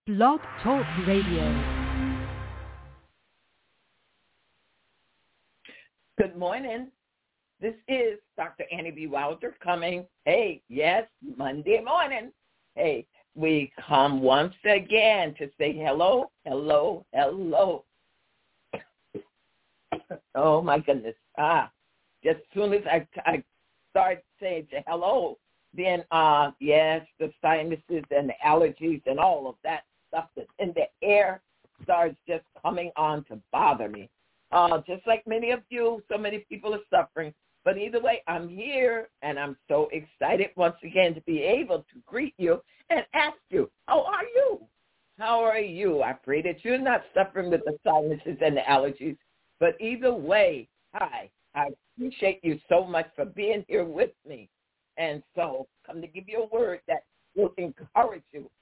Blog Talk Radio. Good morning. This is Dr. Annie B. Wilder coming. Hey, yes, Monday morning. Hey, we come once again to say hello, hello, hello. Oh, my goodness. Just as soon as I start saying hello, then, yes, the sinuses and the allergies and all of that stuff that's in the air starts just coming on to bother me. Just like many of you, so many people are suffering. But either way, I'm here, and I'm so excited once again to be able to greet you and ask you, how are you? How are you? I pray that you're not suffering with the sinuses and the allergies. But either way, hi. I appreciate you so much for being here with me. And so come to give you a word that will encourage you.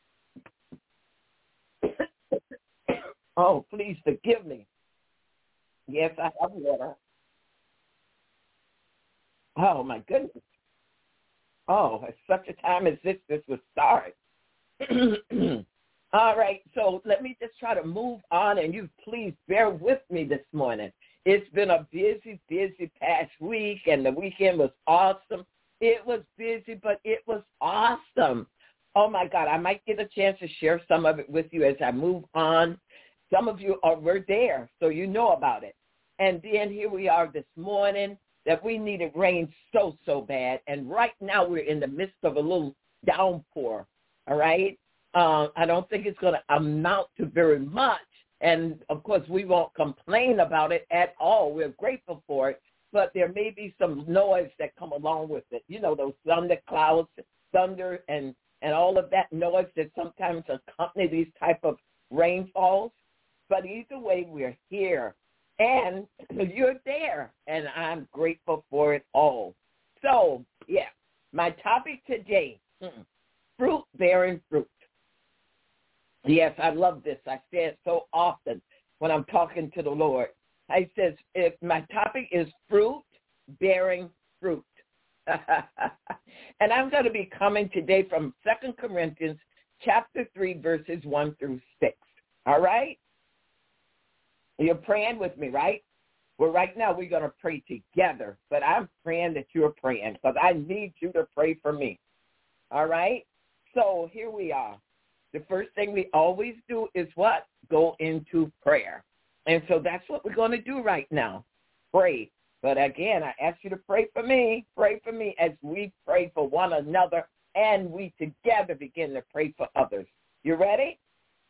Oh, please forgive me. Yes, I have water. Oh, my goodness. Oh, at such a time as this would start. All right, so let me just try to move on, and you please bear with me this morning. It's been a busy, busy past week, and the weekend was awesome. It was busy, but it was awesome. Oh, my God, I might get a chance to share some of it with you as I move on. Some of you were there, so you know about it. And then here we are this morning that we needed rain so, so bad. And right now we're in the midst of a little downpour, all right? I don't think it's going to amount to very much. And, of course, we won't complain about it at all. We're grateful for it. But there may be some noise that come along with it. You know, those thunder clouds, thunder, and all of that noise that sometimes accompany these type of rainfalls. But either way, we're here. And you're there, and I'm grateful for it all. So, yeah, my topic today, fruit-bearing fruit. Yes, I love this. I say it so often when I'm talking to the Lord. I says, if my topic is fruit-bearing fruit. And I'm going to be coming today from 2 Corinthians chapter 3, verses 1 through 6. All right? You're praying with me, right? Well, right now we're going to pray together, but I'm praying that you're praying because I need you to pray for me. All right? So here we are. The first thing we always do is what? Go into prayer. And so that's what we're going to do right now. Pray. But again, I ask you to pray for me. Pray for me as we pray for one another and we together begin to pray for others. You ready?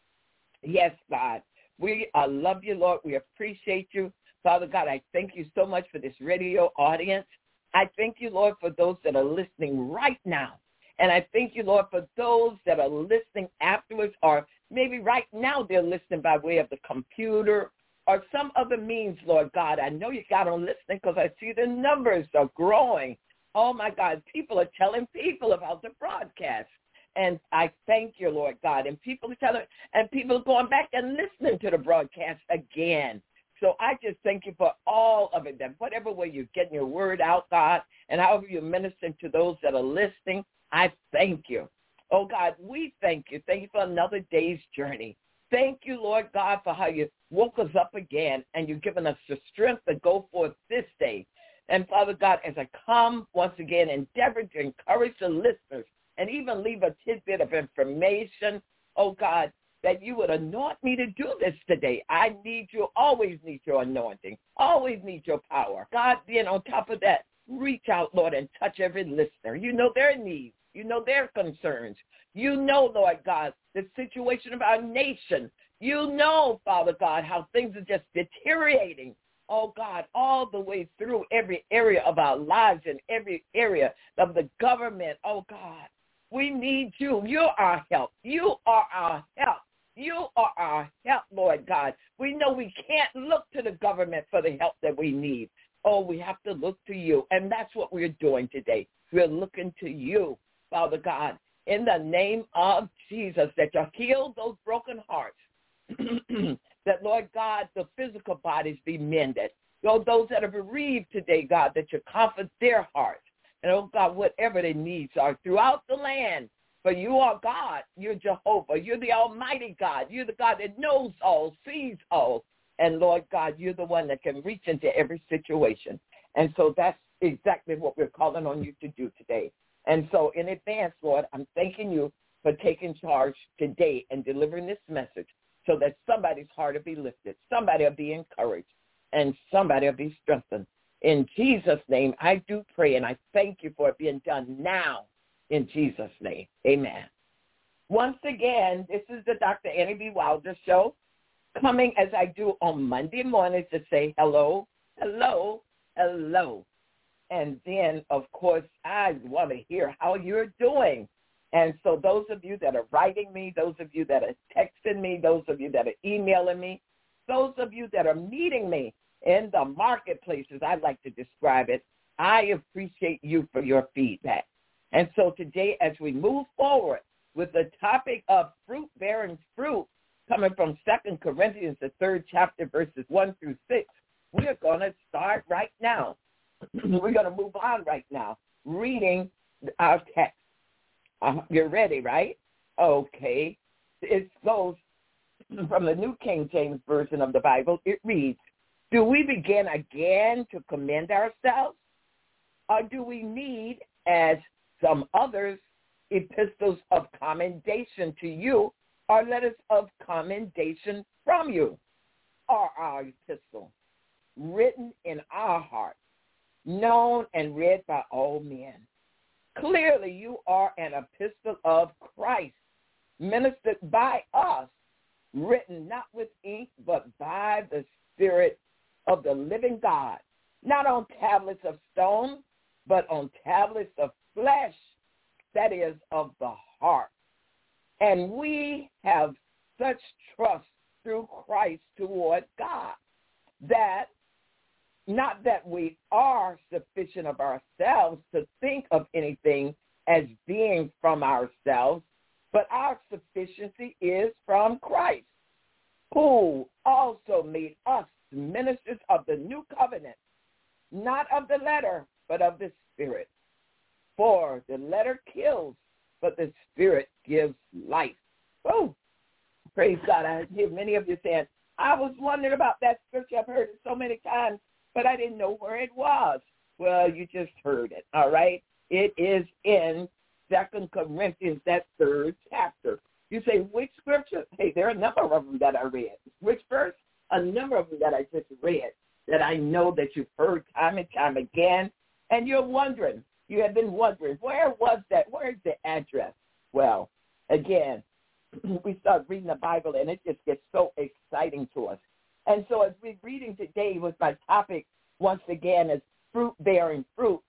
Yes, God. We love you, Lord. We appreciate you. Father God, I thank you so much for this radio audience. I thank you, Lord, for those that are listening right now. And I thank you, Lord, for those that are listening afterwards, or maybe right now they're listening by way of the computer or some other means, Lord God. I know you got them listening because I see the numbers are growing. Oh, my God, people are telling people about the broadcast. And I thank you, Lord God. And people are telling, and people are going back and listening to the broadcast again. So I just thank you for all of it, that whatever way you're getting your word out, God, and however you're ministering to those that are listening, I thank you. Oh, God, we thank you. Thank you for another day's journey. Thank you, Lord God, for how you woke us up again and you've given us the strength to go forth this day. And, Father God, as I come once again, endeavor to encourage the listeners and even leave a tidbit of information, oh, God, that you would anoint me to do this today. I need you, always need your anointing, always need your power. God, being on top of that, reach out, Lord, and touch every listener. You know their needs. You know their concerns. You know, Lord God, the situation of our nation. You know, Father God, how things are just deteriorating. Oh, God, all the way through every area of our lives and every area of the government. Oh, God, we need you. You're our help. You are our help. You are our help, Lord God. We know we can't look to the government for the help that we need. Oh, we have to look to you, and that's what we're doing today. We're looking to you, Father God, in the name of Jesus, that you heal those broken hearts, that, Lord God, the physical bodies be mended. Lord, those that are bereaved today, God, that you comfort their hearts. And, oh, God, whatever their needs are throughout the land, For you are God. You're Jehovah. You're the Almighty God. You're the God that knows all, sees all. And, Lord God, you're the one that can reach into every situation. And so that's exactly what we're calling on you to do today. And so in advance, Lord, I'm thanking you for taking charge today and delivering this message so that somebody's heart will be lifted, somebody will be encouraged, and somebody will be strengthened. In Jesus' name, I do pray, and I thank you for it being done now in Jesus' name. Amen. Once again, this is the Dr. Annie B. Wilder Show, coming as I do on Monday mornings to say hello, hello, hello. And then, of course, I want to hear how you're doing. And so those of you that are writing me, those of you that are texting me, those of you that are emailing me, those of you that are meeting me in the marketplace, as I like to describe it, I appreciate you for your feedback. And so today, as we move forward with the topic of fruit-bearing fruit, coming from 2 Corinthians, the 3rd chapter, verses 1 through 6, we are going to start right now. We're going to move on right now, reading our text. You're ready, right? Okay. It goes from the New King James Version of the Bible. It reads, do we begin again to commend ourselves? Or do we need, as some others, epistles of commendation to you, or letters of commendation from you? Or our epistle, written in our hearts, known and read by all men. Clearly, you are an epistle of Christ, ministered by us, written not with ink, but by the Spirit of the living God, not on tablets of stone, but on tablets of flesh, that is, of the heart. And we have such trust through Christ toward God, that not that we are sufficient of ourselves to think of anything as being from ourselves, but our sufficiency is from Christ, who also made us ministers of the new covenant, not of the letter, but of the Spirit. For the letter kills, but the Spirit gives life. Oh, praise God. I hear many of you saying, I was wondering about that scripture. I've heard it so many times, but I didn't know where it was. Well, you just heard it, all right? It is in 2 Corinthians, that 3rd chapter. You say, which scripture? Hey, there are a number of them that I read. Which verse? A number of them that I just read that I know that you've heard time and time again, and you're wondering. You have been wondering, where was that? Where is the address? Well, again, we start reading the Bible, and it just gets so exciting to us. And so as we're reading today with my topic, once again, is fruit-bearing fruit.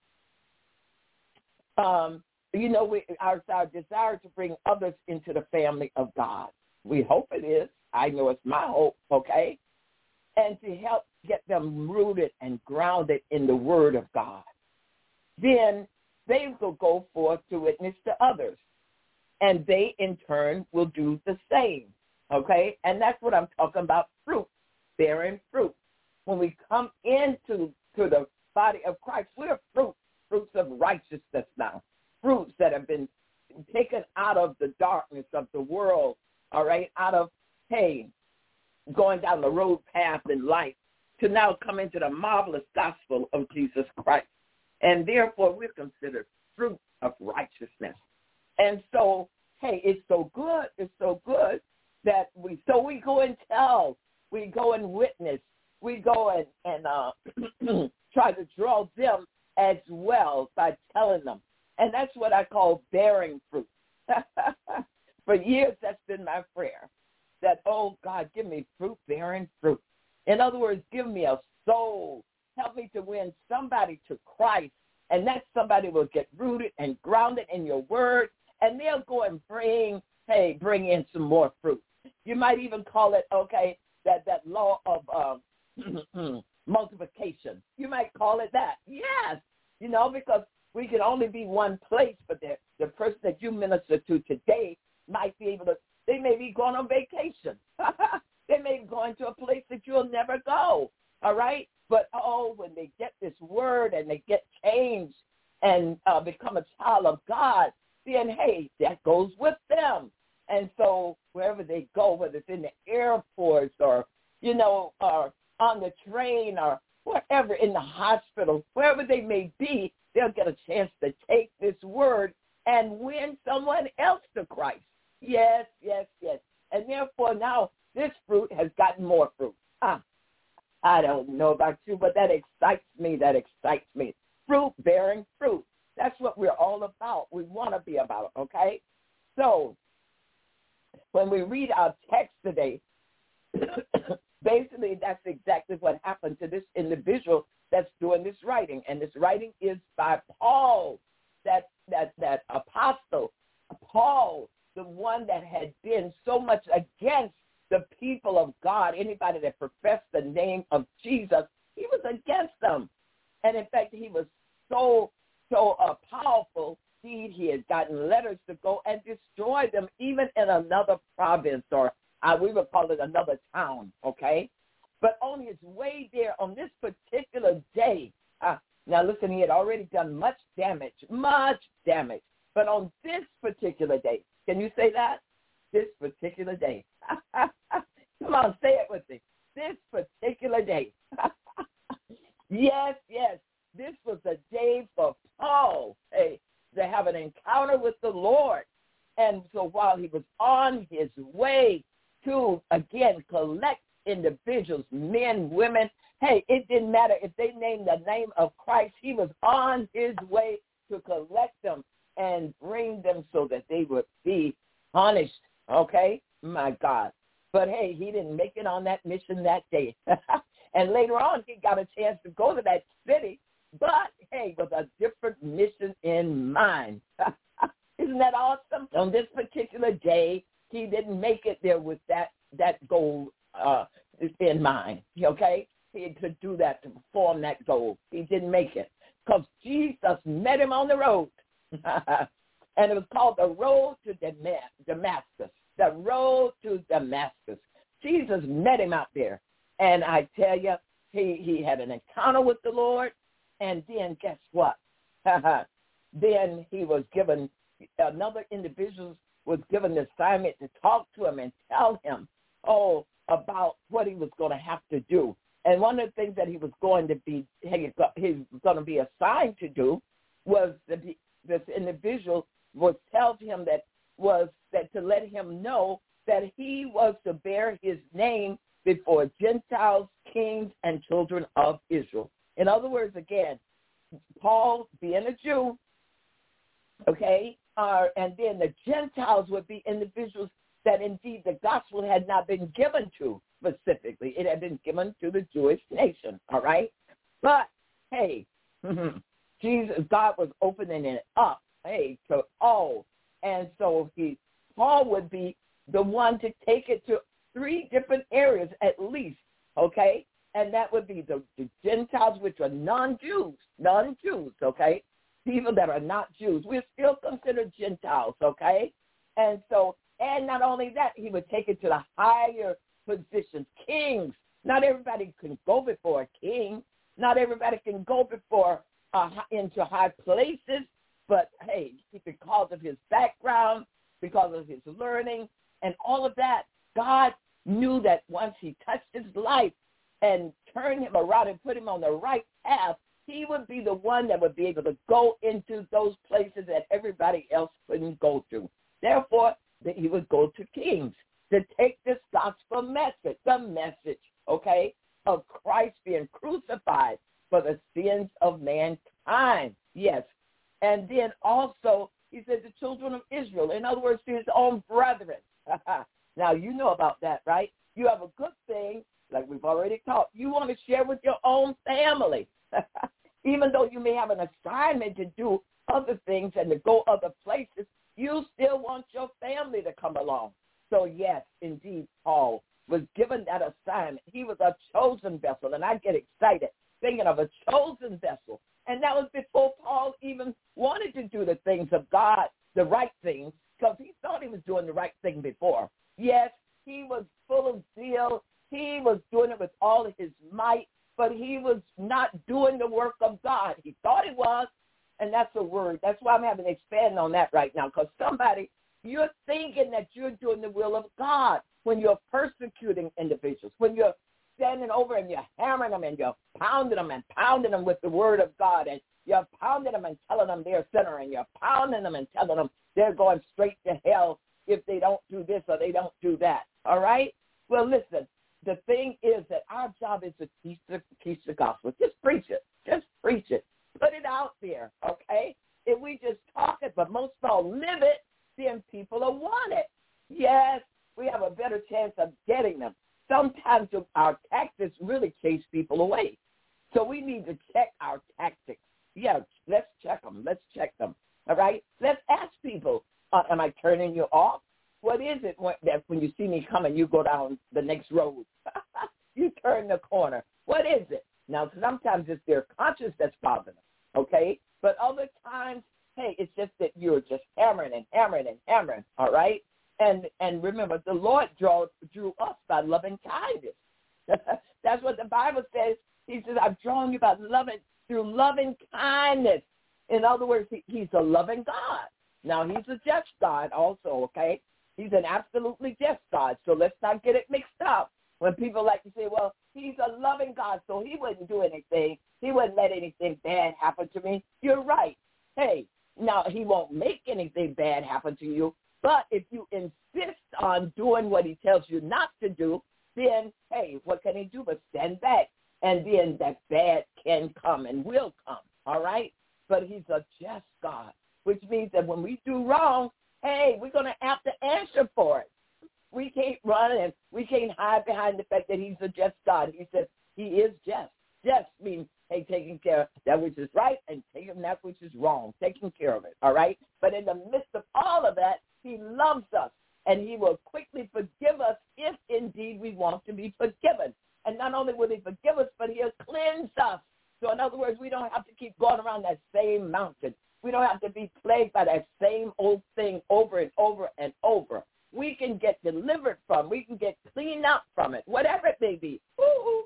Our desire to bring others into the family of God. We hope it is. I know it's my hope, okay? And to help get them rooted and grounded in the Word of God. Then they will go forth to witness to others, and they, in turn, will do the same, okay? And that's what I'm talking about, fruit, bearing fruit. When we come into the body of Christ, we're fruits of righteousness now, fruits that have been taken out of the darkness of the world, all right, out of, hey, going down the road path in life to now come into the marvelous gospel of Jesus Christ. And therefore, we're considered fruit of righteousness. And so, hey, it's so good that we go and tell, we go and witness, we go and try to draw them as well by telling them. And that's what I call bearing fruit. For years, that's been my prayer, that, oh, God, give me fruit-bearing fruit. In other words, give me a soul. Help me to win somebody to Christ, and that somebody will get rooted and grounded in your word, and they'll go and bring in some more fruit. You might even call it, okay, that law of multiplication. You might call it that. Yes, because we can only be one place, but the person that you minister to today might be able to, they may be going on vacation. They may be going to a place that you'll never go, all right? But, when they get this word and they get changed and become a child of God, then, hey, that goes with them. And so wherever they go, whether it's in the airports or, or on the train or wherever, in the hospital, wherever they may be, they'll get a chance to take this word and win someone else to Christ. Yes, yes, yes. And therefore now this fruit has gotten more fruit. I don't know about you, but that excites me. Fruit bearing fruit. That's what we're all about. We want to be about, okay? So when we read our text today, basically that's exactly what happened to this individual that's doing this writing. And this writing is by Paul, that apostle, Paul, the one that had been so much against the people of God, anybody that professed the name of Jesus, he was against them. And in fact, he was so powerful. He had gotten letters to go and destroy them, even in another province, or we would call it another town, okay? But on his way there, on this particular day, now listen, he had already done much damage. But on this particular day, can you say that? This particular day. Come on, say it with me. This particular day. Yes. This was a day for Paul, to have an encounter with the Lord. And so while he was on his way to, again, collect individuals, men, women, it didn't matter if they named the name of Christ. He was on his way to collect them and bring them so that they would be punished. Okay? My God. But, he didn't make it on that mission that day. And later on, he got a chance to go to that city, but, with a different mission in mind. Isn't that awesome? On this particular day, he didn't make it there with that goal in mind, okay? He had to do that, to perform that goal. He didn't make it because Jesus met him on the road. And it was called the road to Damascus. The road to Damascus. Jesus met him out there. And I tell you, he had an encounter with the Lord. And then guess what? Then he was given, another individual was given the assignment to talk to him and tell him, about what he was going to have to do. And one of the things that he was going to be assigned to do was this individual would tell him that to let him know that he was to bear his name before Gentiles, kings, and children of Israel. In other words, again, Paul being a Jew, and then the Gentiles would be individuals that indeed the gospel had not been given to specifically. It had been given to the Jewish nation, all right? But, God was opening it up, to all. And so Paul would be the one to take it to 3 different areas at least, okay? And that would be the Gentiles, which are non-Jews, okay? People that are not Jews. We're still considered Gentiles, okay? And so, and not only that, he would take it to the higher positions, kings. Not everybody can go before a king. Not everybody can go before into high places. But, because of his background, because of his learning, and all of that, God knew that once he touched his life and turned him around and put him on the right path, he would be the one that would be able to go into those places that everybody else couldn't go to. Therefore, that he would go to kings to take this gospel message, the message, of Christ being crucified for the sins of mankind. Yes. And then also, he said the children of Israel, in other words, to his own brethren. Now, you know about that, right? You have a good thing, like we've already talked, you want to share with your own family. Even though you may have an assignment to do other things and to go other places, you still want your family to come along. So, yes, indeed, Paul was given that assignment. He was a chosen vessel, and I get excited thinking of a chosen vessel. And that was before Paul even wanted to do the things of God, the right things, because he thought he was doing the right thing before. Yes, he was full of zeal. He was doing it with all of his might, but he was not doing the work of God. He thought he was, And that's a word. That's why I'm having to expand on that right now, because somebody, you're thinking that you're doing the will of God when you're persecuting individuals, when you're standing over and you're hammering them and you're pounding them with the word of God, and you're pounding them and telling them they're a sinner, and you're pounding them and telling them they're going straight to hell if they don't do this or they don't do that. All right? Well, listen, the thing is that our job is to teach the gospel. Just preach it. Just preach it. Put it out there, okay? If we just talk it, but most of all live it, then people will want it. Yes, we have a better chance of getting them. Sometimes our tactics really chase people away. So we need to check our tactics. Yeah, let's check them. Let's check them, all right? Let's ask people, am I turning you off? What is it that when you see me coming, you go down the next road? You turn the corner. What is it? Now, sometimes it's their conscience that's bothering them, okay? But other times, hey, it's just that you're just hammering, all right? And remember, the Lord drew us by loving kindness. That's what the Bible says. He says, I've drawn you by through loving kindness. In other words, he's a loving God. Now, he's a just God also, okay? He's an absolutely just God, so let's not get it mixed up. When people like to say, well, he's a loving God, so he wouldn't do anything. He wouldn't let anything bad happen to me. You're right. Hey, now, he won't make anything bad happen to you, but if you insist on doing what he tells you not to do, then, hey, what can he do but stand back? And then that bad can come and will come, all right? But he's a just God, which means that when we do wrong, hey, we're going to have to answer for it. We can't run and we can't hide behind the fact that he's a just God. He says he is just. Just means, hey, taking care of that which is right and taking that which is wrong, taking care of it, all right? But in the midst of all of that, he loves us, and he will quickly forgive us if indeed we want to be forgiven. And not only will he forgive us, but he'll cleanse us. So in other words, we don't have to keep going around that same mountain. We don't have to be plagued by that same old thing over and over and over. We can get delivered from, we can get cleaned up from it, whatever it may be. Ooh.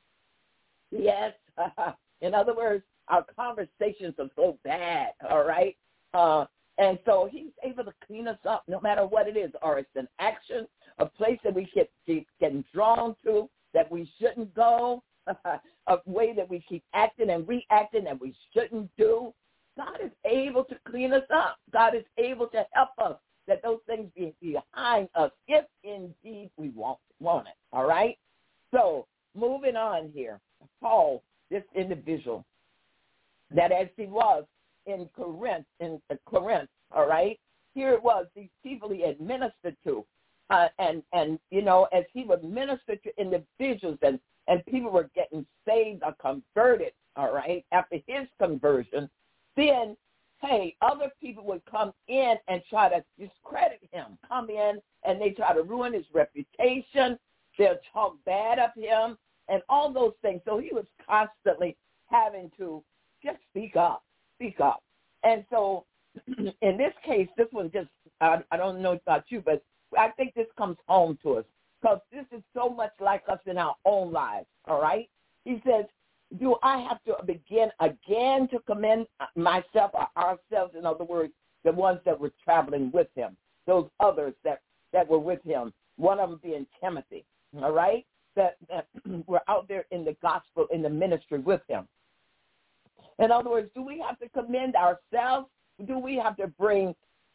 Yes. In other words, our conversations are so bad, all right? And so he's able to clean us up no matter what it is, or it's an action, a place that we keep getting drawn to that we shouldn't go, a way that we keep acting and reacting that we shouldn't do. God is able to clean us up. God is able to help us that those things be behind us if indeed we want it, all right? So moving on here, Paul, this individual, that as he was in Corinth, all right, here it was, these people he had ministered to, and you know, as he would minister to individuals and people were getting saved or converted, all right, after his conversion, then, hey, other people would come in and try to discredit him, come in and they try to ruin his reputation. They'll talk bad of him and all those things. So he was constantly having to just speak up. And so in this case, this one just, I don't know about you, but I think this comes home to us because this is so much like us in our own lives, all right? He says, do I have to begin again to commend myself or ourselves, in other words, the ones that were traveling with him, those others that were with him, one of them being Timothy, all right, that were out there in the gospel, in the ministry with him. In other words, do we have to commend ourselves? Do we have to bring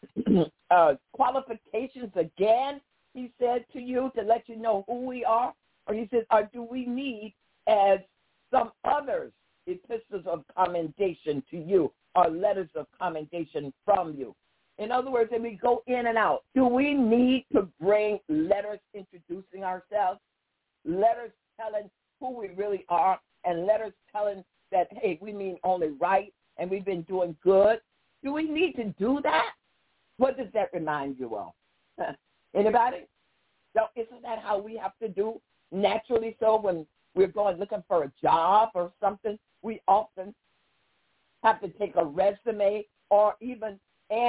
qualifications again, he said to you, to let you know who we are? Or he says, or do we need, as some others, epistles of commendation to you or letters of commendation from you? In other words, if we go in and out, do we need to bring letters introducing ourselves, letters telling who we really are, and letters telling that, hey, we mean only right and we've been doing good? Do we need to do that? What does that remind you of? Anybody? So isn't that how we have to do naturally so when we're going looking for a job or something? We often have to take a resume or even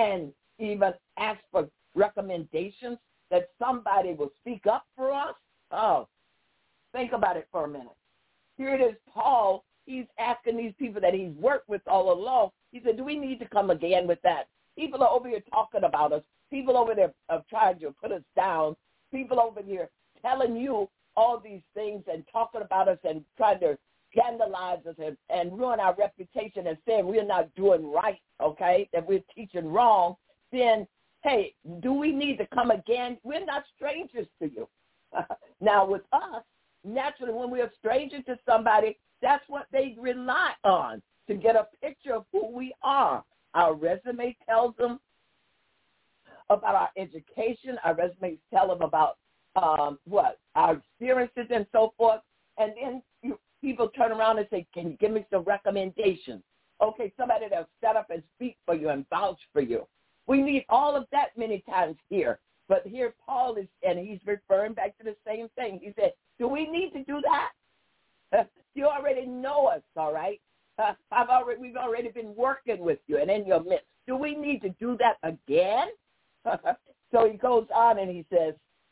ask for recommendations that somebody will speak up for us. Oh, think about it for a minute. Here it is, Paul. He's asking these people that he's worked with all along. He said, do we need to come again with that? People are over here talking about us. People over there are trying to put us down. People over here telling you all these things and talking about us and trying to scandalize us and ruin our reputation and saying we're not doing right, okay, that we're teaching wrong, then, hey, do we need to come again? We're not strangers to you. Now, with us, naturally, when we're strangers to somebody, that's what they rely on to get a picture of who we are. Our resume tells them about our education. Our resumes tell them about our experiences and so forth. And then people turn around and say, can you give me some recommendations? Okay, somebody that'll set up and speak for you and vouch for you. We need all of that many times here. But here Paul is, and he's referring back to the same thing. He said, do we need to do that? You already know us, all right? We've already been working with you and in your midst. Do we need to do that again? So he goes on and he says,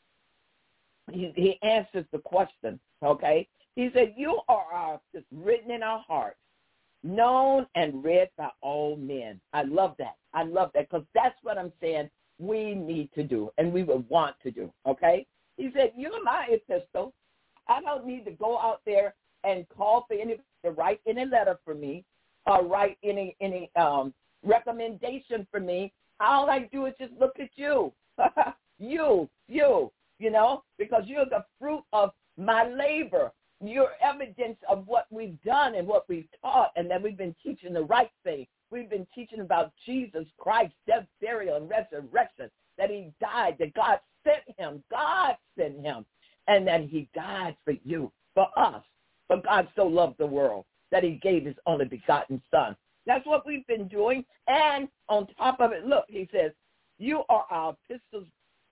he answers the question, okay? He said, you are written in our hearts, known and read by all men. I love that. I love that because that's what I'm saying we need to do and we would want to do, okay? He said, you're my epistle. I don't need to go out there and call for anybody to write any letter for me or write any recommendation for me. All I do is just look at you, you know, because you're the fruit of my labor. You're evidence of what we've done and what we've taught and that we've been teaching the right thing. We've been teaching about Jesus Christ, death, burial, and resurrection, that he died, that God sent him, and that he died for you, for us. But God so loved the world that he gave his only begotten son. That's what we've been doing. And on top of it, look, he says, you are our epistles,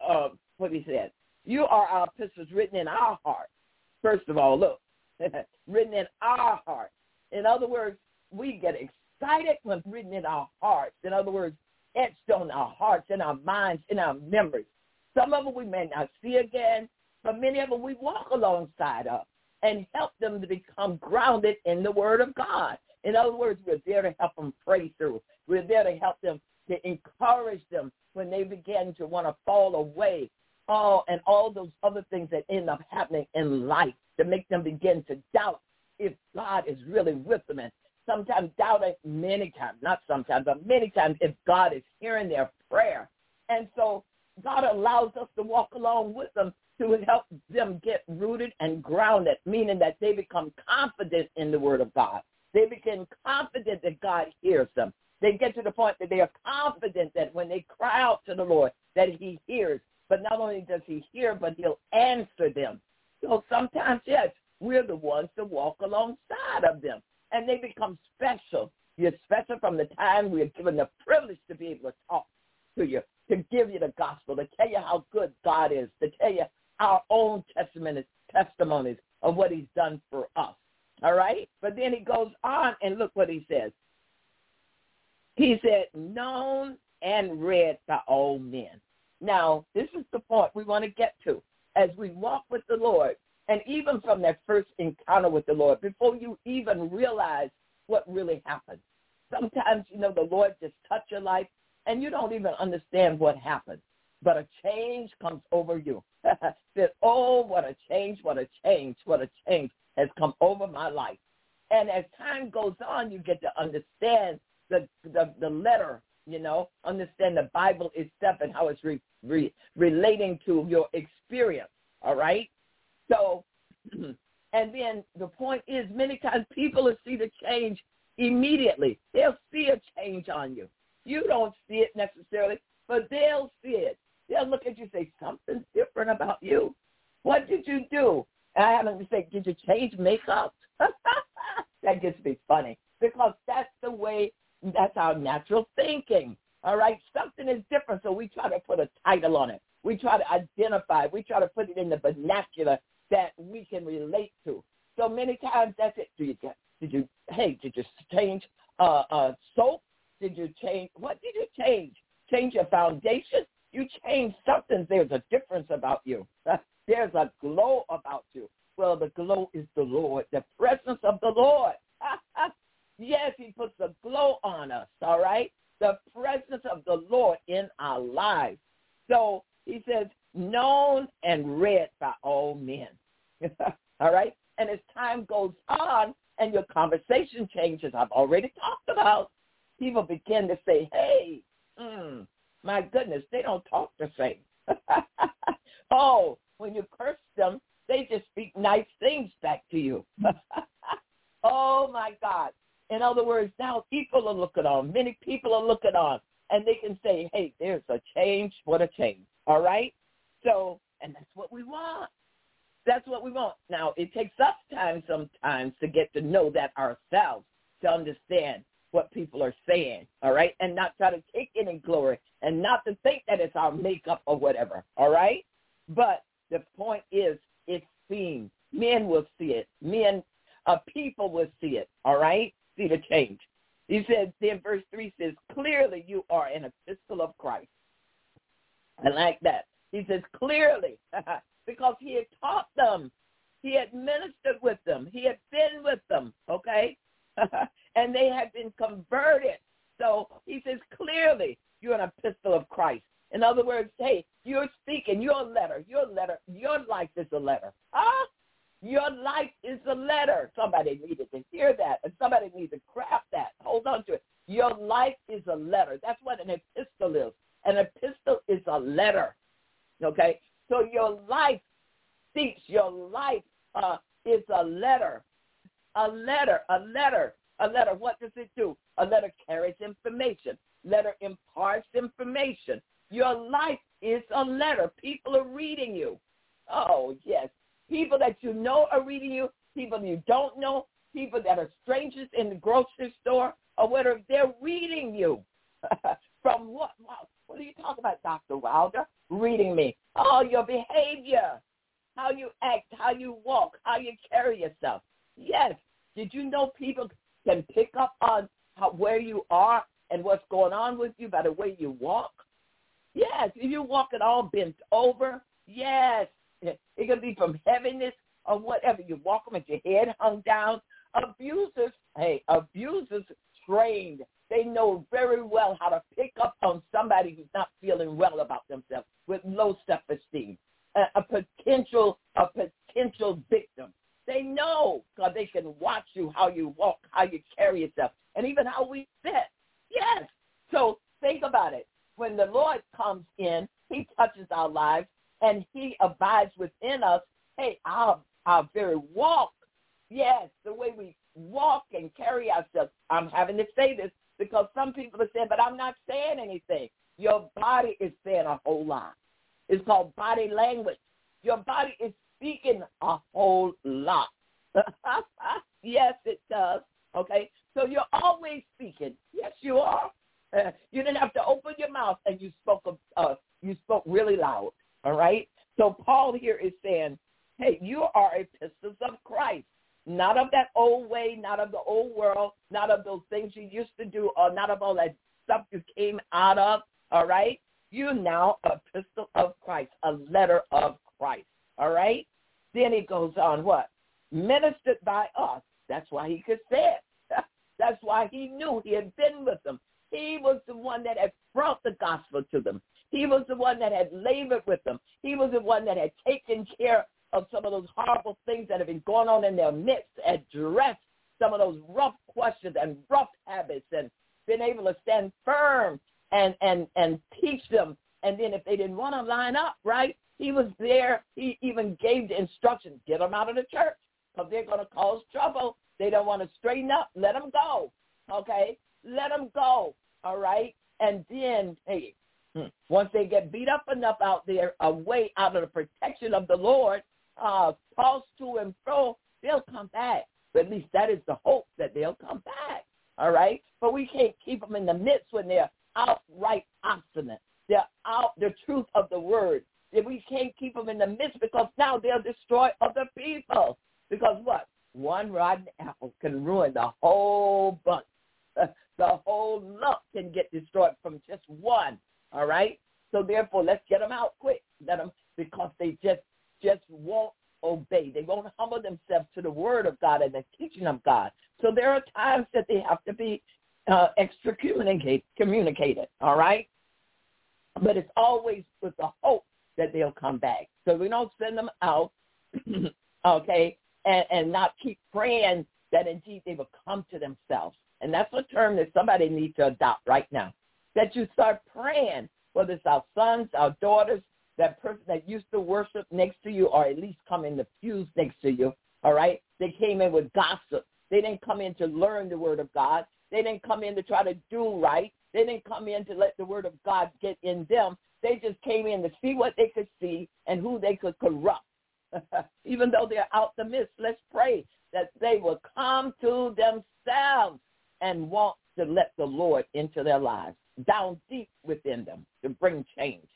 you are our epistles written in our heart. First of all, look, written in our heart. In other words, we get excited when written in our hearts. In other words, etched on our hearts, in our minds, in our memories. Some of them we may not see again, but many of them we walk alongside of and help them to become grounded in the Word of God. In other words, we're there to help them pray through. We're there to help them, to encourage them when they begin to want to fall away. And all those other things that end up happening in life to make them begin to doubt if God is really with them. And sometimes doubting many times, not sometimes, but many times if God is hearing their prayer. And so God allows us to walk along with them to help them get rooted and grounded, meaning that they become confident in the Word of God. They become confident that God hears them. They get to the point that they are confident that when they cry out to the Lord, that he hears. But not only does he hear, but he'll answer them. So sometimes, yes, we're the ones to walk alongside of them. And they become special. You're special from the time we're given the privilege to be able to talk to you, to give you the gospel, to tell you how good God is, to tell you our own testimonies of what he's done for us. All right? But then he goes on and look what he says. He said, known and read by all men. Now, this is the point we want to get to as we walk with the Lord, and even from that first encounter with the Lord, before you even realize what really happened. Sometimes, the Lord just touched your life, and you don't even understand what happened. But a change comes over you. Says, oh, what a change has come over my life. And as time goes on, you get to understand the letter, understand the Bible itself and how it's relating to your experience, all right? So, and then the point is many times people will see the change immediately. They'll see a change on you. You don't see it necessarily, but they'll see it. They'll look at you and say, something's different about you. What did you do? And I happen to say, did you change makeup? That gets me funny because that's the way, that's our natural thinking. All right, something is different, so we try to put a title on it. We try to identify. We try to put it in the vernacular that we can relate to. So many times that's it. Did you change soap? Did you change? What did you change? Change your foundation? You changed something. There's a difference about you. There's a glow about you. Well, the glow is the Lord, the presence of the Lord. Yes, he puts a glow on us, all men. All right? And as time goes on and your conversation changes, I've already talked about, people begin to say, hey, my goodness, they don't talk the same. Oh, when you curse them, they just speak nice things back to you. Oh, my God. In other words, now people are looking on. Many people are looking on. And they can say, hey, there's a change. What a change. All right? So, and that's what we want. That's what we want. Now, it takes us time sometimes to get to know that ourselves, to understand what people are saying, all right, and not try to take any glory and not to think that it's our makeup or whatever, all right? But the point is it's seen. Men will see it. People will see it, all right? See the change. He says, then verse 3 says, clearly you are an epistle of Christ. I like that. He says, clearly, because he had taught them. He had ministered with them. He had been with them, okay? And they had been converted. So he says, clearly, you're an epistle of Christ. In other words, hey, you're speaking your letter. Your life is a letter. Your life is a letter. Somebody needed to hear that, and somebody needs to grab that. Hold on to it. Your life is a letter. That's what an epistle is. An epistle is a letter, okay? So your life speaks. Your life is a letter. A letter. What does it do? A letter carries information. Letter imparts information. Your life is a letter. People are reading you. Oh, yes. People that you know are reading you. People you don't know. People that are strangers in the grocery store or whatever, they're reading you. From what? What are you talking about, Dr. Wilder? Reading me. Oh, your behavior, how you act, how you walk, how you carry yourself. Yes. Did you know people can pick up on where you are and what's going on with you by the way you walk? Yes. If you're walking all bent over, yes. It could be from heaviness or whatever. You're walking with your head hung down. Abusers trained. They know very well how to pick up on somebody who's not feeling well about themselves with low self-esteem, a potential victim. They know because they can watch you, how you walk, how you carry yourself, and even how we sit. Yes. So think about it. When the Lord comes in, he touches our lives, and he abides within us. Hey, our very walk, yes, the way we walk and carry ourselves. I'm having to say this because some people are saying, but I'm not saying anything. Your body is saying a whole lot. It's called body language. Your body is speaking a whole lot. Yes, it does. Okay? So you're always speaking. Yes, you are. You didn't have to open your mouth, and you spoke really loud. All right? So Paul here is saying, hey, you are epistles of Christ, not of that old way, not of the old world, not of those things you used to do, or not of all that stuff you came out of. All right? You're now an epistle of Christ, a letter of Christ. All right? Then he goes on, what? Ministered by us. That's why he could say it. That's why he knew he had been with them. He was the one that had brought the gospel to them. He was the one that had labored with them. He was the one that had taken care of some of those horrible things that have been going on in their midst, addressed some of those rough questions and rough habits, and been able to stand firm and teach them. And then if they didn't want to line up, right, he was there. He even gave the instructions, get them out of the church because they're going to cause trouble. They don't want to straighten up. Let them go, okay? Let them go, all right? And then, hey, once they get beat up enough out there, away out of the protection of the Lord, tossed to and fro, they'll come back. But at least that is the hope that they'll come back, all right? But we can't keep them in the midst when they're outright obstinate. They're out the truth of the word. We can't keep them in the midst because now they'll destroy other people. Because what? One rotten apple can ruin the whole bunch. The whole lump can get destroyed from just one. All right? So therefore, let's get them out quick. Let them, because they just won't obey. They won't humble themselves to the word of God and the teaching of God. So there are times that they have to be communicated. All right? But it's always with the hope that they'll come back. So we don't send them out okay, and not keep praying that indeed they will come to themselves. And that's a term that somebody needs to adopt right now, that you start praying, whether it's our sons, our daughters, that person that used to worship next to you or at least come in the pews next to you, all right? They came in with gossip. They didn't come in to learn the word of God. They didn't come in to try to do right. They didn't come in to let the word of God get in them. They just came in to see what they could see and who they could corrupt. Even though they're out the midst, let's pray that they will come to themselves and want to let the Lord into their lives, down deep within them, to bring change.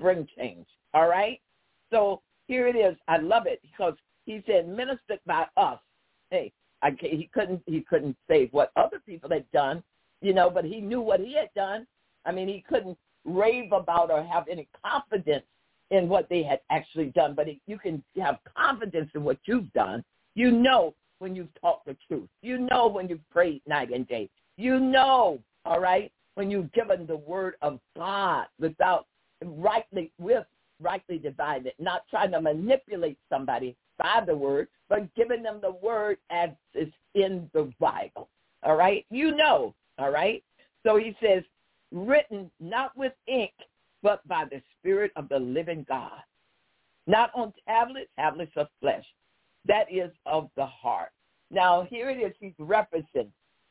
All right? So here it is. I love it because he said, ministered by us. Hey, he couldn't say what other people had done, but he knew what he had done. I mean, he couldn't rave about or have any confidence in what they had actually done, but you can have confidence in what you've done. You know when you've talked the truth. You know when you've prayed night and day. You know, all right, when you've given the word of God without rightly dividing it, not trying to manipulate somebody by the word, but giving them the word as is in the Bible. All right? You know, all right? So he says, written not with ink, but by the Spirit of the living God, not on tablets of flesh, that is of the heart. Now, here it is, he's referencing,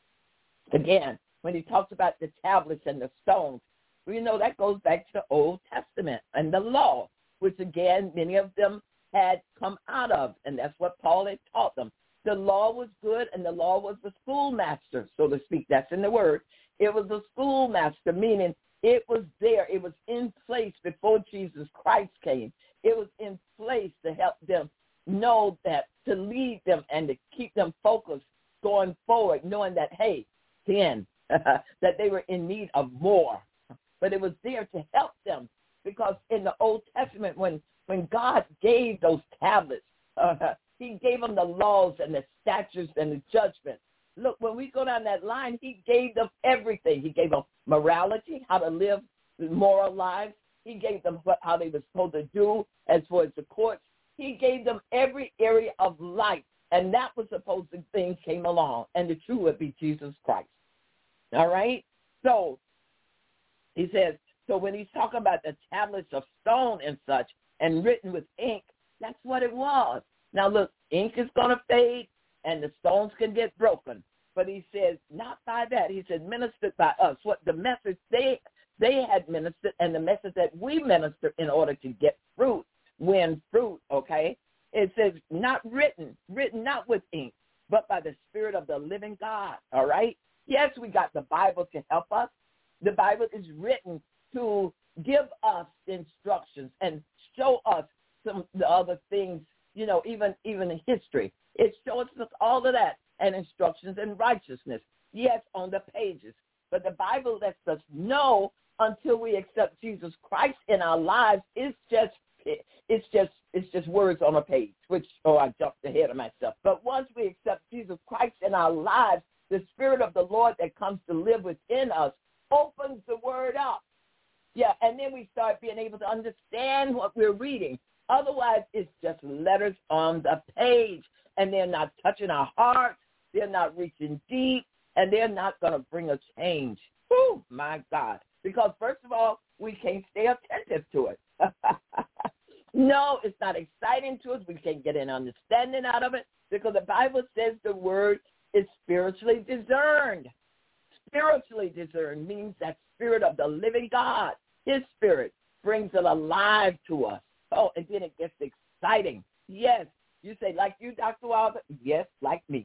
again, when he talks about the tablets and the stones, we know that goes back to the Old Testament and the law, which, again, many of them had come out of, and that's what Paul had taught them. The law was good, and the law was the schoolmaster, so to speak. That's in the word. It was the schoolmaster, meaning it was there. It was in place before Jesus Christ came. It was in place to help them know that, to lead them and to keep them focused going forward, knowing that, hey, then, that they were in need of more. But it was there to help them because in the Old Testament, when God gave those tablets, he gave them the laws and the statutes and the judgments. Look, when we go down that line, he gave them everything. He gave them morality, how to live moral lives. He gave them how they were supposed to do as far as the courts. He gave them every area of life, and that was supposed to things came along, and the true would be Jesus Christ. All right? So he says, so when he's talking about the tablets of stone and such and written with ink, that's what it was. Now, look, ink is going to fade and the stones can get broken. But he says, not by that. He said, ministered by us. What the message they had ministered and the message that we ministered in order to get fruit, win fruit, okay? It says, not written not with ink, but by the Spirit of the living God, all right? Yes, we got the Bible to help us. The Bible is written to give us instructions and show us some of the other things, even in history. It shows us all of that and instructions in righteousness, yes, on the pages. But the Bible lets us know until we accept Jesus Christ in our lives, it's just words on a page, which, I jumped ahead of myself. But once we accept Jesus Christ in our lives, the Spirit of the Lord that comes to live within us opens the word up. Yeah, and then we start being able to understand what we're reading. Otherwise, it's just letters on the page, and they're not touching our hearts. They're not reaching deep, and they're not going to bring a change. Oh, my God. Because, first of all, we can't stay attentive to it. No, it's not exciting to us. We can't get an understanding out of it because the Bible says the word is spiritually discerned. Spiritually discerned means that Spirit of the living God, his Spirit, brings it alive to us. Oh, and then it gets exciting. Yes, you say, like you, Dr. Wilder? Yes, like me.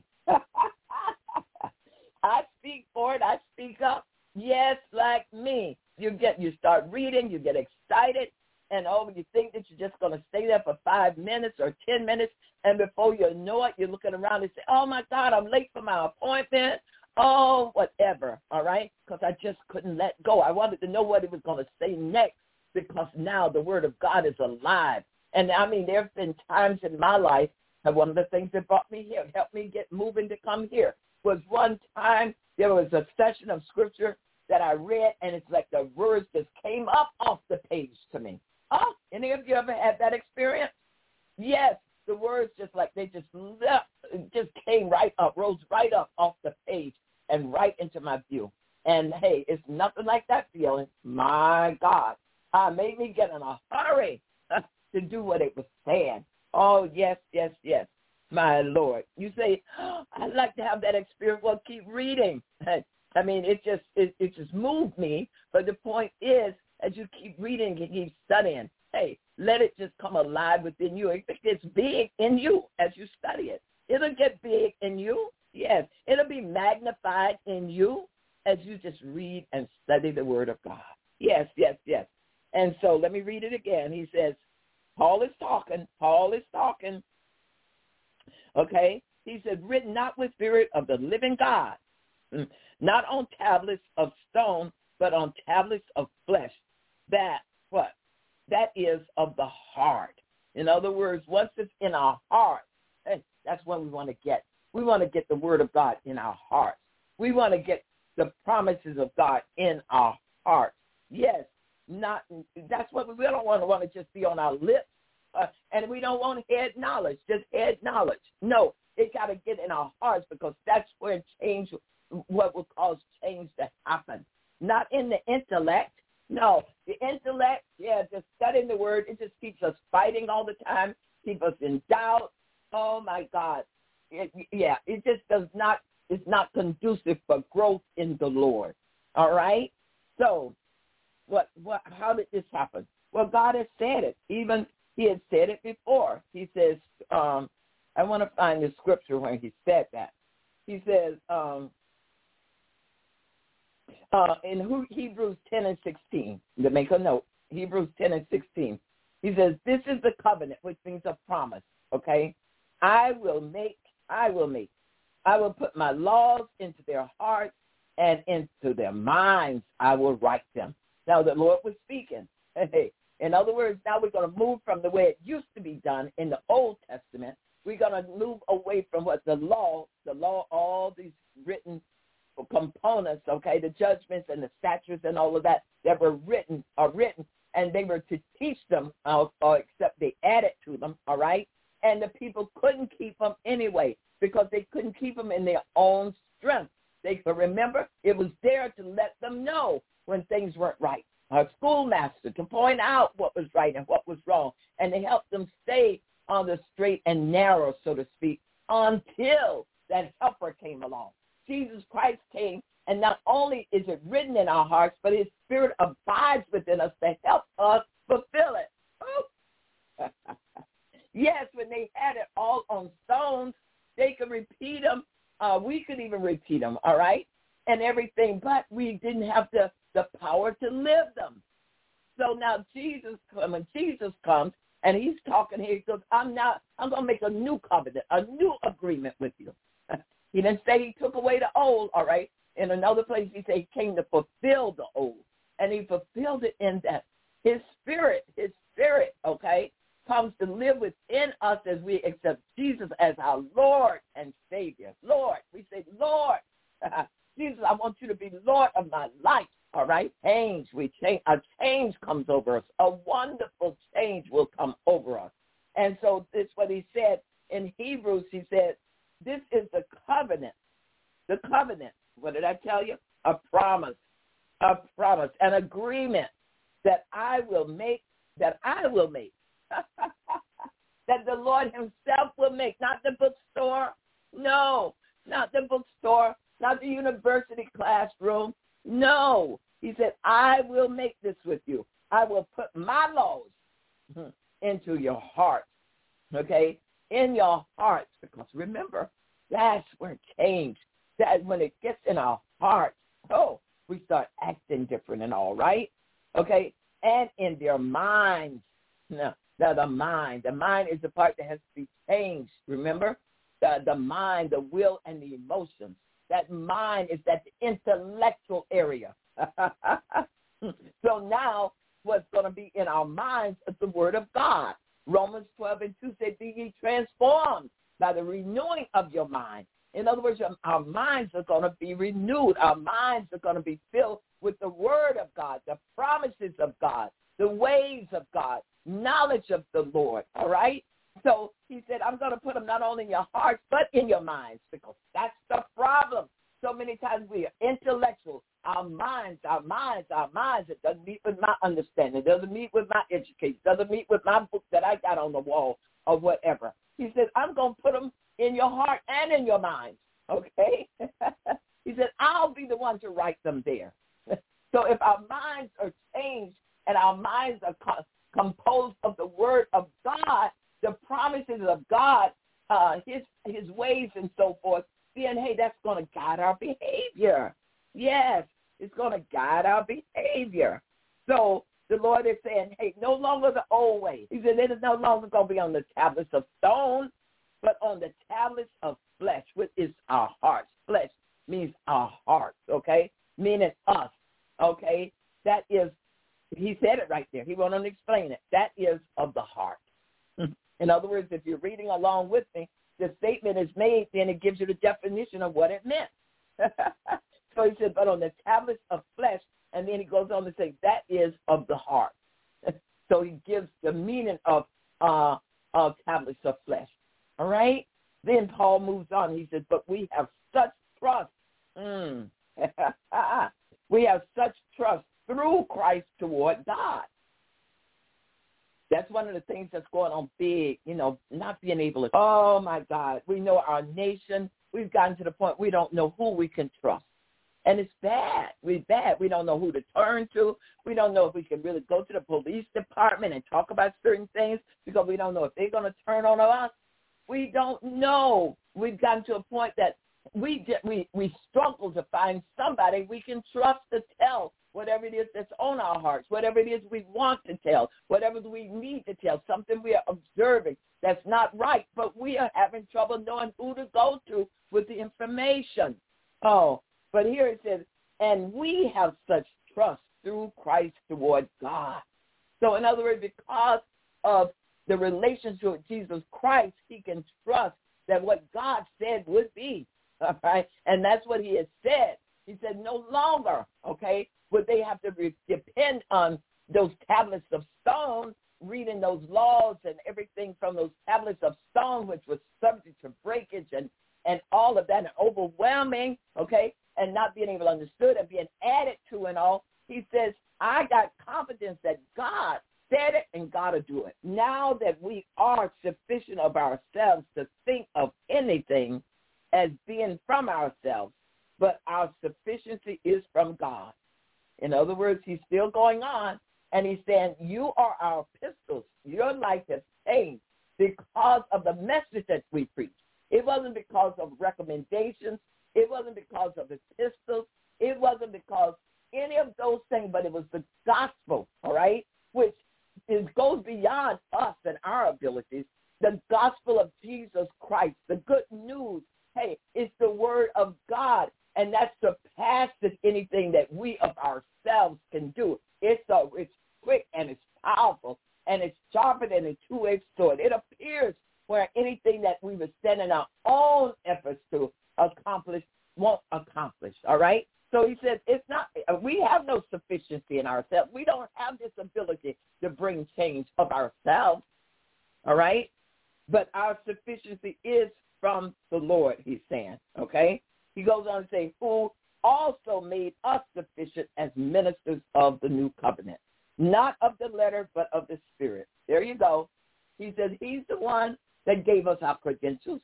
I speak for it. I speak up. Yes, like me. You start reading. You get excited. And you think that you're just going to stay there for 5 minutes or 10 minutes, and before you know it, you're looking around and say, oh, my God, I'm late for my appointment. Oh, whatever, all right, because I just couldn't let go. I wanted to know what he was going to say next because now the word of God is alive. And, there have been times in my life, and one of the things that brought me here, helped me get moving to come here, was one time there was a session of scripture that I read, and it's like the words just came up off the page to me. Oh, any of you ever had that experience? Yes, the words just like they just came right up, rose right up off the page and right into my view. And, hey, it's nothing like that feeling. My God. Made me get in a hurry to do what it was saying. Oh, yes, yes, yes, my Lord. You say, I'd like to have that experience. Well, keep reading. I mean, it just moved me. But the point is, as you keep reading and keep studying, hey, let it just come alive within you. It gets big in you as you study it. It'll get big in you. Yes, it'll be magnified in you as you just read and study the Word of God. Yes, yes, yes. And so let me read it again. He says, Paul is talking. Okay? He said, written not with spirit of the living God, not on tablets of stone, but on tablets of flesh. That, what? That is of the heart. In other words, once it's in our heart, that's what we want to get. We want to get the Word of God in our hearts. We want to get the promises of God in our hearts. Yes, that's what we don't want to just be on our lips. And we don't want head knowledge, just head knowledge. No, it got to get in our hearts because that's where change, what will cause change to happen. Not in the intellect. No, the intellect, just studying the Word, it just keeps us fighting all the time, keep us in doubt. Oh, my God. It just does not, it's not conducive for growth in the Lord. All right? So, how did this happen? Well, God has said it. Even he had said it before. He says, I want to find the scripture where he said that. He says, in Hebrews 10 and 16, to make a note, Hebrews 10 and 16, he says, this is the covenant, which means a promise, okay? I will put my laws into their hearts and into their minds I will write them. Now, the Lord was speaking. In other words, now we're going to move from the way it used to be done in the Old Testament. We're going to move away from what the law, all these written components, okay, the judgments and the statutes and all of that were written, and they were to teach them, except they added to them, all right? And the people couldn't keep them anyway because they couldn't keep them in their own strength. They could remember it was there to let them know when things weren't right. A schoolmaster to point out what was right and what was wrong, and to help them stay on the straight and narrow, so to speak, until that helper came along. Jesus Christ came, and not only is it written in our hearts, but his Spirit abides within us to help us fulfill it. Oh. Yes, when they had it all on stones, they could repeat them. We could even repeat them, all right, and everything, but we didn't have the power to live them. So now when Jesus comes, and he's talking here, he goes, I'm going to make a new covenant, a new agreement with you. He didn't say he took away the old, all right. In another place, he said he came to fulfill the old, and he fulfilled it in that his spirit, okay, comes to live within us as we accept Jesus as our Lord and Savior. Lord, we say, Lord, Jesus, I want you to be Lord of my life, all right? A change comes over us. A wonderful change will come over us. And so this is what he said in Hebrews. He said, this is the covenant. The covenant, what did I tell you? A promise, an agreement that I will make, that the Lord himself will make, not the bookstore. No, not the bookstore, not the university classroom. No. He said, I will make this with you. I will put my laws into your heart, okay, in your hearts. Because remember, that's where change, that when it gets in our hearts, we start acting different and all, right? Okay, and in their minds. Now, the mind is the part that has to be changed, remember? The mind, the will, and the emotions. That mind is that intellectual area. So now what's going to be in our minds is the Word of God. Romans 12 and 2 said, be ye transformed by the renewing of your mind. In other words, our minds are going to be renewed. Our minds are going to be filled with the Word of God, the promises of God, the ways of God, knowledge of the Lord, all right? So he said, I'm going to put them not only in your hearts, but in your minds, because that's the problem. So many times we are intellectual. Our minds. It doesn't meet with my understanding. It doesn't meet with my education. It doesn't meet with my book that I got on the wall or whatever. He said, I'm going to put them in your heart and in your mind, okay? He said, I'll be the one to write them there. So if our minds are changed and our minds are composed of the word of God, the promises of God, his ways and so forth, then, hey, that's going to guide our behavior. Yes, it's going to guide our behavior. So the Lord is saying, hey, no longer the old way. He said it is no longer going to be on the tablets of stone, but on the tablets of flesh, which is our hearts. Flesh means our hearts, okay, meaning us, okay? That is, he said it right there. He went on to explain it. That is of the heart. In other words, if you're reading along with me, the statement is made, then it gives you the definition of what it meant. So he said, but on the tablets of flesh, and then he goes on to say, that is of the heart. So he gives the meaning of tablets of flesh. All right? Then Paul moves on. He says, but we have such trust. We have such trust through Christ toward God. That's one of the things that's going on big, not being able to. Oh, my God. We know our nation. We've gotten to the point we don't know who we can trust. And it's bad. We're bad. We don't know who to turn to. We don't know if we can really go to the police department and talk about certain things because we don't know if they're going to turn on us. We don't know. We've gotten to a point that we struggle to find somebody we can trust to tell whatever it is that's on our hearts, whatever it is we want to tell, whatever we need to tell, something we are observing that's not right, but we are having trouble knowing who to go to with the information. Oh, but here it says, and we have such trust through Christ toward God. So in other words, because of the relationship with Jesus Christ, he can trust that what God said would be, all right? And that's what he has said. He said no longer, okay, would they have to depend on those tablets of stone, reading those laws and everything from those tablets of stone, which was subject to breakage and all of that, and overwhelming, okay, and not being able to understood and being added to and all. He says, I got confidence that God said it and God will do it. Now that we are sufficient of ourselves to think of anything as being from ourselves, but our sufficiency is from God. In other words, he's still going on, and he's saying, you are our epistles. Your life has changed because of the message that we preach. It wasn't because of recommendations. It wasn't because of epistles. It wasn't because any of those things, but it was the gospel, all right, which goes beyond us and our abilities. The gospel of Jesus Christ, the good news, hey, it's the word of God, and that surpasses anything that we of ourselves can do. It's quick and it's powerful and it's sharper than a two-edged sword. It appears where anything that we were sending our own efforts to accomplish won't accomplish, all right? So he says it's not, we have no sufficiency in ourselves. We don't have this ability to bring change of ourselves, all right? But our sufficiency is from the Lord, he's saying, okay? He goes on to say, who also made us sufficient as ministers of the new covenant, not of the letter, but of the spirit. There you go. He says he's the one that gave us our credentials.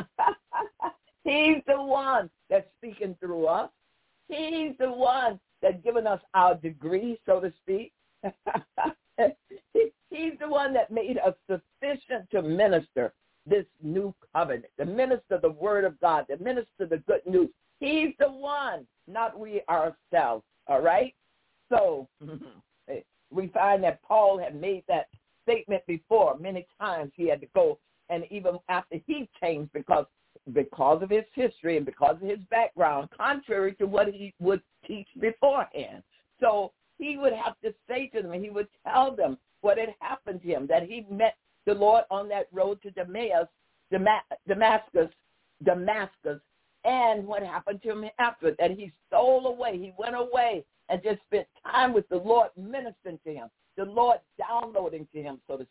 He's the one that's speaking through us. He's the one that's given us our degree, so to speak. He's the one that made us sufficient to minister this new covenant, to minister the word of God, to minister the good news. He's the one, not we ourselves, all right? So we find that Paul had made that statement before. Many times he had to go, and even after he changed because of his history and because of his background, contrary to what he would teach beforehand. So he would have to say to them, and he would tell them what had happened to him, that he met the Lord on that road to Damascus, and what happened to him after, that he stole away. He went away and just spent time with the Lord, ministering to him, the Lord downloading to him, so to speak.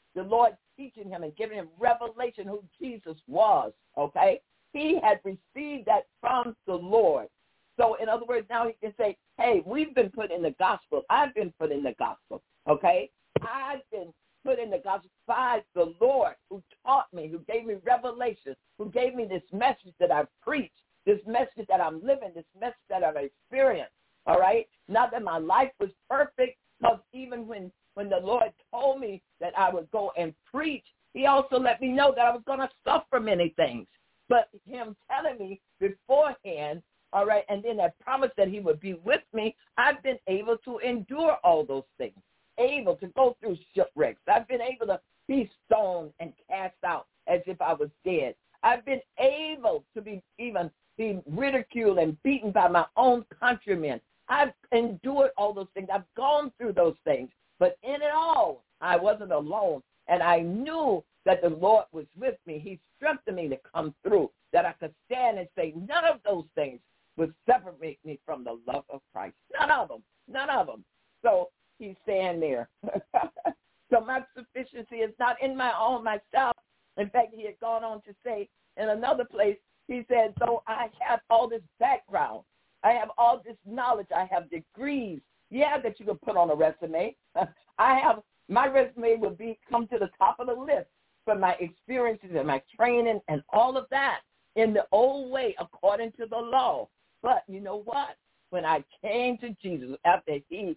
the Lord teaching him and giving him revelation who Jesus was, okay? He had received that from the Lord. So in other words, now he can say, hey, we've been put in the gospel. I've been put in the gospel, okay? I've been put in the gospel by the Lord who taught me, who gave me revelation, who gave me this message that I've preached, this message that I'm living, this message that I've experienced, all right? Not that my life was perfect, because even when the Lord told me that I would go and preach, he also let me know that I was going to suffer many things. But him telling me beforehand, all right, and then that promise that he would be with me, I've been able to endure all those things, able to go through shipwrecks. I've been able to be stoned and cast out as if I was dead. I've been able to be ridiculed and beaten by my own countrymen. I've endured all those things. I've gone through those things. But in it all, I wasn't alone. And I knew that the Lord was with me. He strengthened me to come through, that I could stand and say none of those things would separate me from the love of Christ. None of them. None of them. So he's saying there. So my sufficiency is not in my own myself. In fact, he had gone on to say in another place, he said, though I have all this background, I have all this knowledge, I have degrees, that you could put on a resume. My resume would come to the top of the list for my experiences and my training and all of that in the old way according to the law. But you know what? When I came to Jesus after he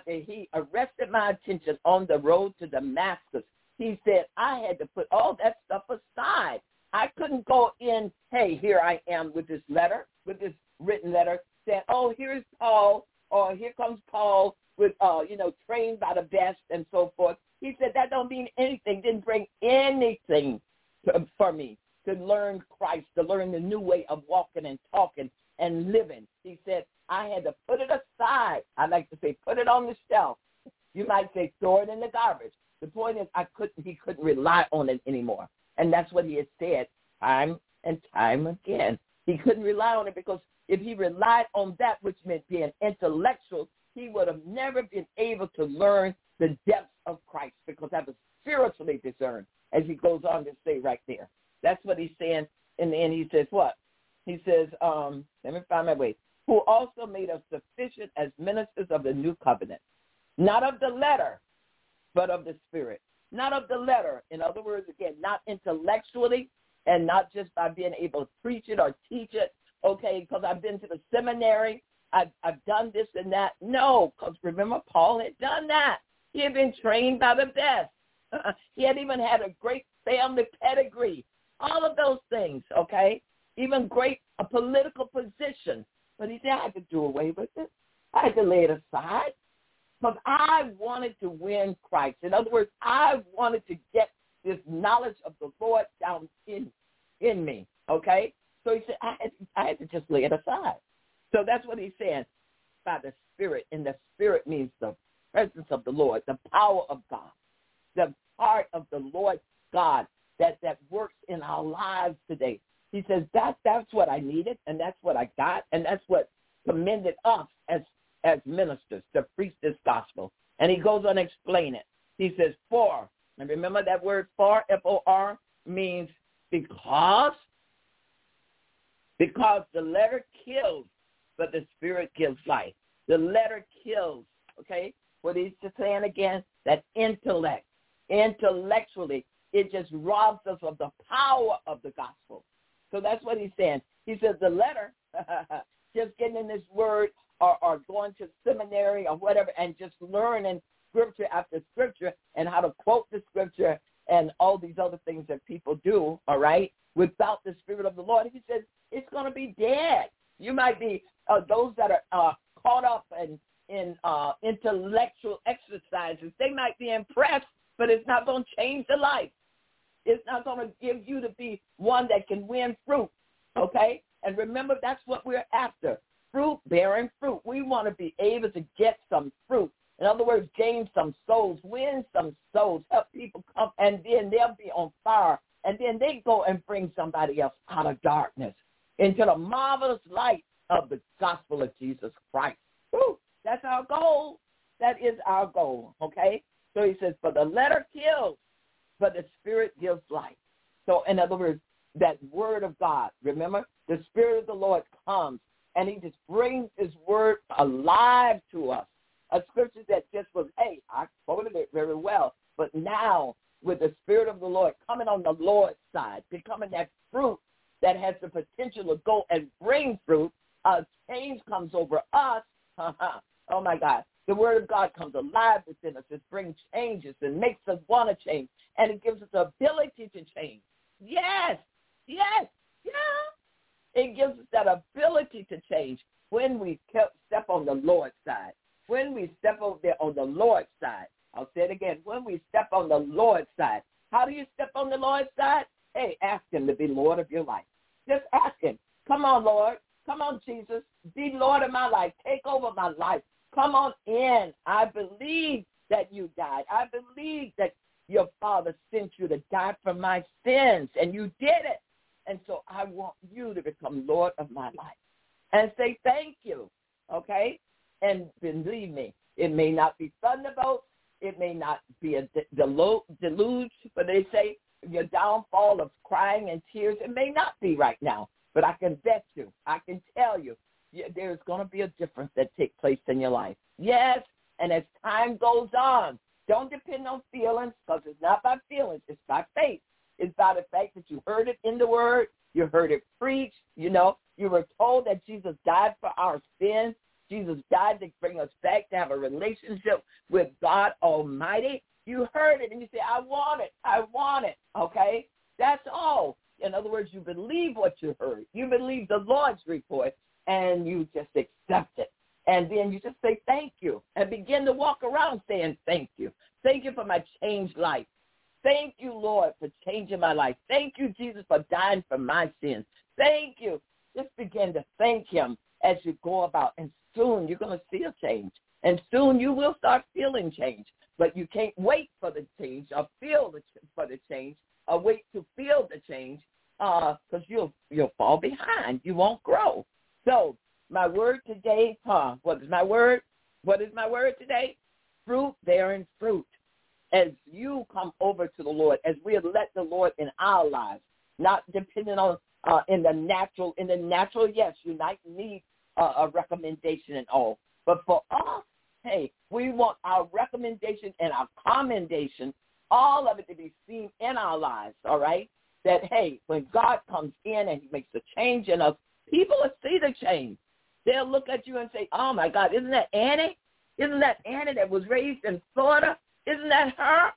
arrested my attention on the road to Damascus, he said I had to put all that stuff aside. I couldn't go in, hey, here I am with this letter, with this written letter, saying, oh, here's Paul, or here comes Paul with, trained by the best and so forth. He said that don't mean anything, didn't bring anything for me to learn Christ, to learn the new way of walking and talking and living. He said I had to put it aside. I like to say put it on the shelf. You might say throw it in the garbage. The point is he couldn't rely on it anymore. And that's what he had said time and time again. He couldn't rely on it because if he relied on that, which meant being intellectual, he would have never been able to learn the depths of Christ because that was spiritually discerned, as he goes on to say right there. That's what he's saying in the end. He says what? He says, let me find my way, who also made us sufficient as ministers of the new covenant, not of the letter, but of the Spirit. Not of the letter. In other words, again, not intellectually and not just by being able to preach it or teach it, okay, because I've been to the seminary, I've done this and that. No, because remember, Paul had done that. He had been trained by the best. He had even had a great family pedigree. All of those things, okay, even a political position. But he said, I had to do away with it. I had to lay it aside. Because I wanted to win Christ. In other words, I wanted to get this knowledge of the Lord down in me, okay? So he said, I had to just lay it aside. So that's what he's saying by the Spirit. And the Spirit means the presence of the Lord, the power of God, the part of the Lord God that works in our lives today. He says, that's what I needed, and that's what I got, and that's what commended us as ministers to preach this gospel. And he goes on to explain it. He says, for, and remember that word for, F-O-R, means because the letter kills, but the Spirit gives life. The letter kills, okay? What he's just saying again, that intellectually, it just robs us of the power of the gospel. So that's what he's saying. He says the letter, just getting in this word, or going to seminary or whatever and just learning scripture after scripture and how to quote the scripture and all these other things that people do, all right, without the Spirit of the Lord. He says it's going to be dead. You might be those that are caught up in intellectual exercises. They might be impressed, but it's not going to change the life. It's not going to give you to be one that can win fruit, okay? And remember, that's what we're after. Fruit, bearing fruit. We want to be able to get some fruit. In other words, gain some souls, win some souls, help people come, and then they'll be on fire. And then they go and bring somebody else out of darkness into the marvelous light of the gospel of Jesus Christ. Woo, that's our goal. That is our goal, okay? So he says, for the letter kills, but the Spirit gives life. So in other words, that word of God, remember, the Spirit of the Lord comes, and he just brings his word alive to us. A scripture that just was, hey, I quoted it very well, but now with the Spirit of the Lord coming on the Lord's side, becoming that fruit that has the potential to go and bring fruit, change comes over us. Oh, my God. The word of God comes alive within us. It brings changes and makes us want to change, and it gives us the ability to change. Yes, yeah. It gives us that ability to change when we step on the Lord's side. When we step over there on the Lord's side. I'll say it again. When we step on the Lord's side. How do you step on the Lord's side? Hey, ask him to be Lord of your life. Just ask him. Come on, Lord. Come on, Jesus. Be Lord of my life. Take over my life. Come on in. I believe that you died. I believe that your Father sent you to die for my sins, and you did it. And so I want you to become Lord of my life. And say thank you, okay? And believe me, it may not be thunderbolts. It may not be a deluge, but they say your downfall of crying and tears. It may not be right now, but I can bet you, I can tell you, there's going to be a difference that takes place in your life. Yes, and as time goes on, don't depend on feelings, because it's not by feelings. It's by faith. It's by the fact that you heard it in the Word, you heard it preached, you were told that Jesus died for our sins. Jesus died to bring us back to have a relationship with God Almighty. You heard it, and you say, I want it, okay? That's all. In other words, you believe what you heard. You believe the Lord's report, and you just accept it. And then you just say thank you and begin to walk around saying thank you. Thank you for my changed life. Thank you, Lord, for changing my life. Thank you, Jesus, for dying for my sins. Thank you. Just begin to thank him as you go about, and soon you're going to see a change. And soon you will start feeling change. But you can't wait for the change or for the change or wait to feel the change because you'll fall behind. You won't grow. So my word today, what is my word? What is my word today? Fruit bearing fruit. As you come over to the Lord, as we have let the Lord in our lives, not depending on in the natural, yes, you might need a recommendation and all. But for us, hey, we want our recommendation and our commendation, all of it to be seen in our lives, all right? That, hey, when God comes in and he makes a change in us, people will see the change. They'll look at you and say, oh, my God, isn't that Annie? Isn't that Annie that was raised in Florida? Isn't that her?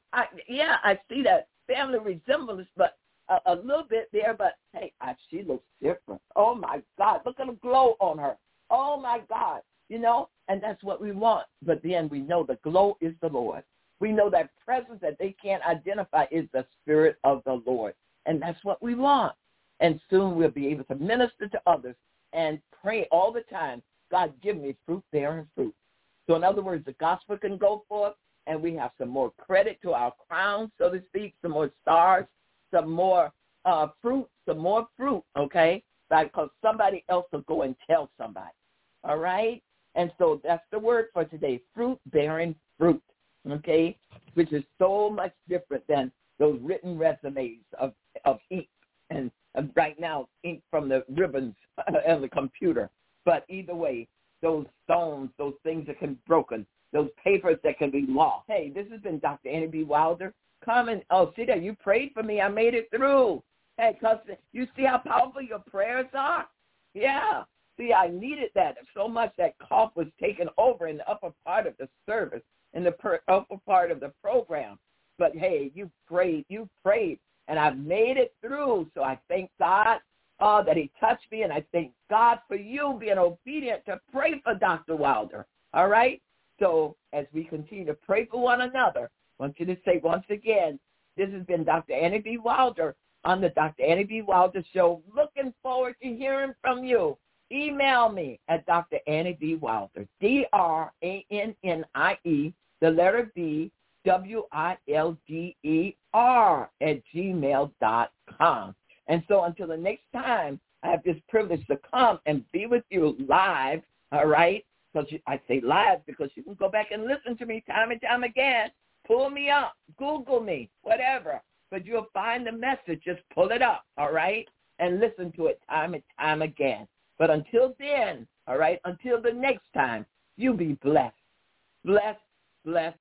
I see that family resemblance, but a little bit there. But, hey, she looks different. Oh, my God, look at the glow on her. Oh, my God, and that's what we want. But then we know the glow is the Lord. We know that presence that they can't identify is the Spirit of the Lord, and that's what we want. And soon we'll be able to minister to others and pray all the time, God, give me fruit-bearing fruit. So in other words, the gospel can go forth, and we have some more credit to our crown, so to speak, some more stars, some more fruit, okay, because somebody else will go and tell somebody, all right? And so that's the word for today, fruit-bearing fruit, okay, which is so much different than those written resumes of ink, and right now ink from the ribbons on the computer. But either way, those stones, those things that can be broken, those papers that can be lost. Hey, this has been Dr. Annie B. Wilder. Come and, see that you prayed for me. I made it through. Hey, because you see how powerful your prayers are? Yeah. See, I needed that so much that cough was taken over in the upper part of the service, in the upper part of the program. But, hey, you prayed, and I've made it through. So I thank God that he touched me, and I thank God for you being obedient to pray for Dr. Wilder, all right? So as we continue to pray for one another, I want you to say once again, this has been Dr. Annie B. Wilder on the Dr. Annie B. Wilder Show. Looking forward to hearing from you. Email me at Dr. Annie B. Wilder, DRANNIE, the letter B, WILDER @gmail.com. And so until the next time, I have this privilege to come and be with you live, all right? Because I say live because you can go back and listen to me time and time again. Pull me up, Google me, whatever. but you'll find the message. Just pull it up, all right, and listen to it time and time again. But until then, all right, until the next time, you be blessed. Blessed, blessed,